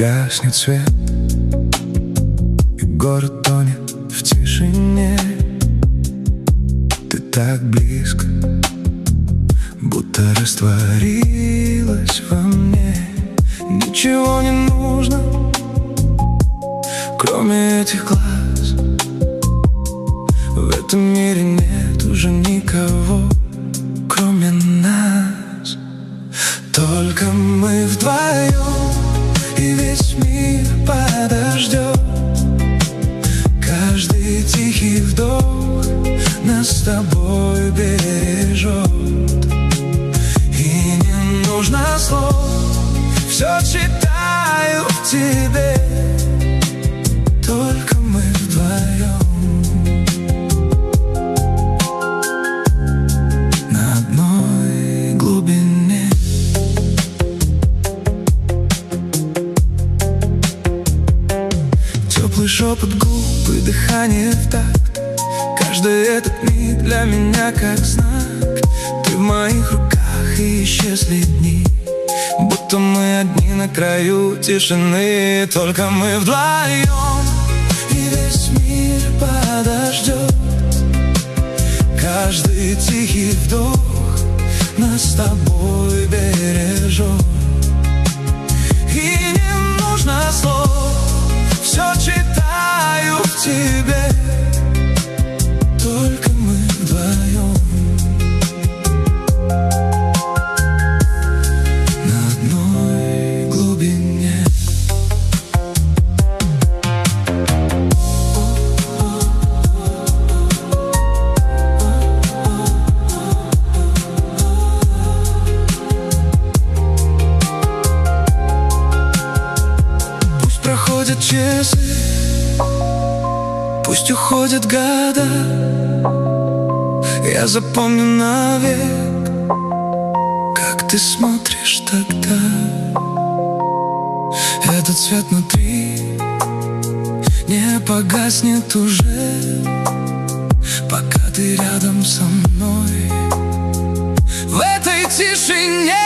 гаснет свет, и город тонет в тишине. Ты так близко, будто растворилась во мне. Ничего не нужно, кроме этих глаз. В этом мире нет уже никого, кроме нас. Только мы вдвоем, и весь мир подождет. Каждый тихий вдох нас с тобой бережет. И не нужно слов, все читаю в тебе. Только мы вдвоем на одной глубине. Теплый шепот губ и дыхание в такт. Каждый этот миг для меня как знак. Ты в моих руках, и исчезли дни, будто мы одни на краю тишины. Только мы вдвоем, и весь мир подождет. Каждый тихий вдох нас с тобой бережет. И не нужно слов, все читаю в тебе. Только мы вдвоем на одной глубине. Пусть проходят часы, пусть уходят года, я запомню навек, как ты смотришь тогда. Этот свет внутри не погаснет уже, пока ты рядом со мной. В этой тишине